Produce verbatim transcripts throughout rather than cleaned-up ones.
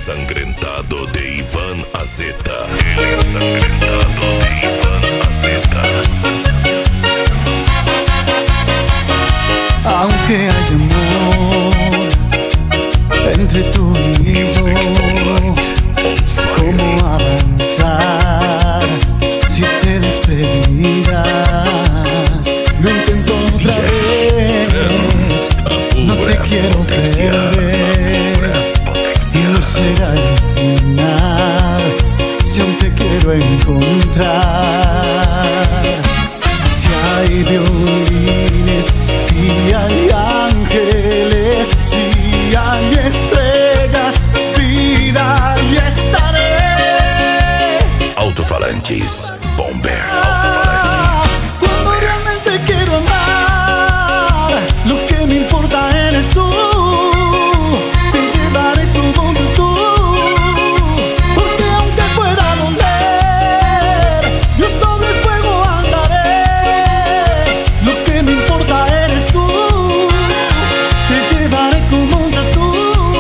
ensangrentado de Iván Azeta. El ensangrentado de Iván Azeta. Aunque haya amor entre tú y yo, ¿cómo avanzar si te despedirás? Lo intento otra vez, no te quiero perder, no será el final si aún te quiero encontrar. Si hay violines, si hay ángeles, si hay estrellas, vida y estaré. Alto-falantes Bomber. Ah, cuando realmente quiero amar, lo que me importa eres tú. Te llevaré tú donde tú, porque aunque pueda doler, yo sobre el fuego andaré. Lo que me importa eres tú. Te llevaré como donde tú,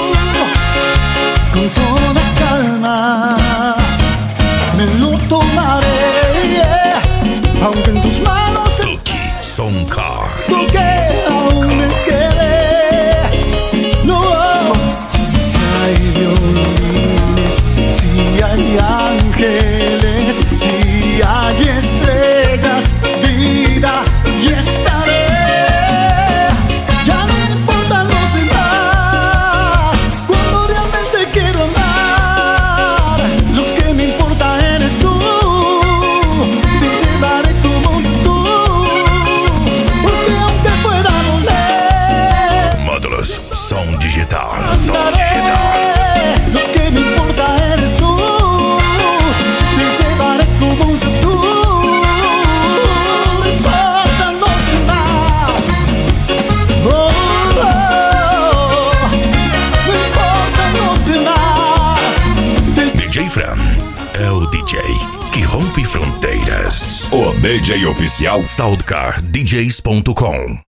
con toda calma me lo tomaré, yeah. Aunque en tus manos Tuki Soundcar. lo que aún me quede. No, si hay violines, si hay ángeles, si hay estrellas, vida y estaré. Ya no me importan los demás, cuando realmente quiero amar, lo que me importa eres tú. Te llevaré como tú, porque aunque pueda doler, Módulos Som Digital. andaré. Lo que me importa eres tú. Te llevaré como tú. No importan los demás. Oh, oh, no importan los demás. Te D J Fran é o D J que rompe fronteiras. O D J oficial Soundcar D Js ponto com.